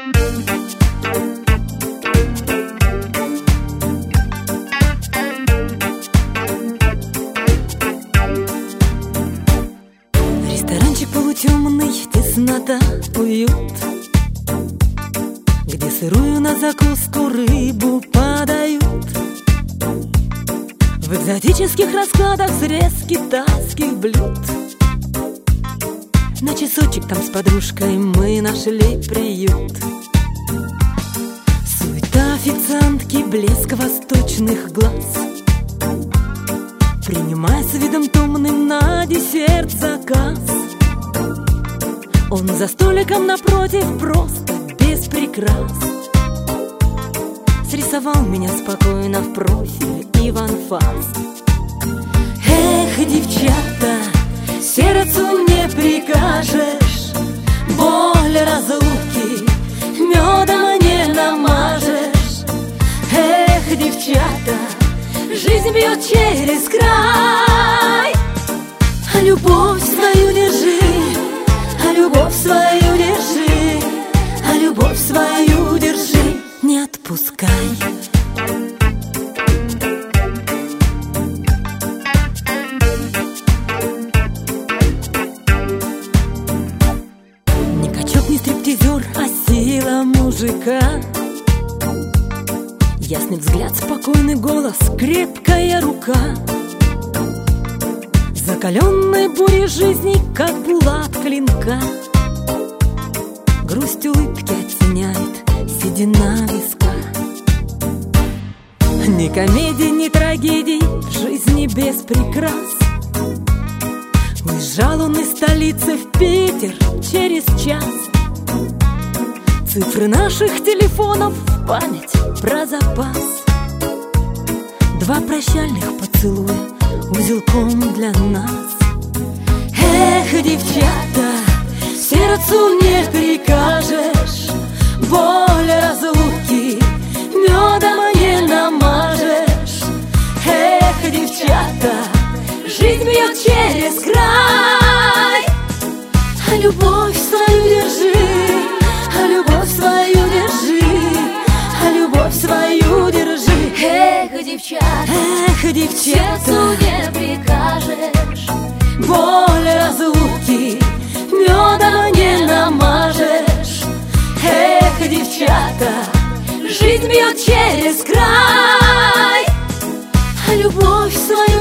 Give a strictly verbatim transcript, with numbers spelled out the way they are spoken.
Ресторанчик полутемный, теснота, уют, где сырую на закуску рыбу подают. В экзотических раскладах срез китайских блюд. На часочек там с подружкой мы нашли приют. Суета официантки, блеск восточных глаз, принимая с видом томным на десерт заказ. Он за столиком напротив просто без прикрас срисовал меня спокойно в профиль и в анфас. Эх, девчата, сердцу не прикажешь, боль разлуки медом не намажешь. Эх, девчата, жизнь бьет через край. А любовь свою держи, а любовь свою держи, а любовь свою держи, не отпускай. Ни качок, ни стриптизер, а сила мужика. Ясный взгляд, спокойный голос, крепкая рука. Закаленной бурей жизни, как булат клинка. Грусть улыбки оттеняет седина виска. Ни комедий, ни трагедий в жизни без прикрас. Уезжал он из столицы в Питер через час. Цифры наших телефонов в память про запас. Два прощальных поцелуя узелком для нас. Эх, девчата, сердцу не прикажешь, боль разлуки медом не намажешь. Эх, девчата, жизнь бьет через край. А любовь свою держи, а любовь свою держи, а любовь свою держи. Эх, девчата, эх, девчата, сердцу не прикажешь, боль разлуки медом не намажешь. Эх, девчата, жизнь бьет через край. А любовь свою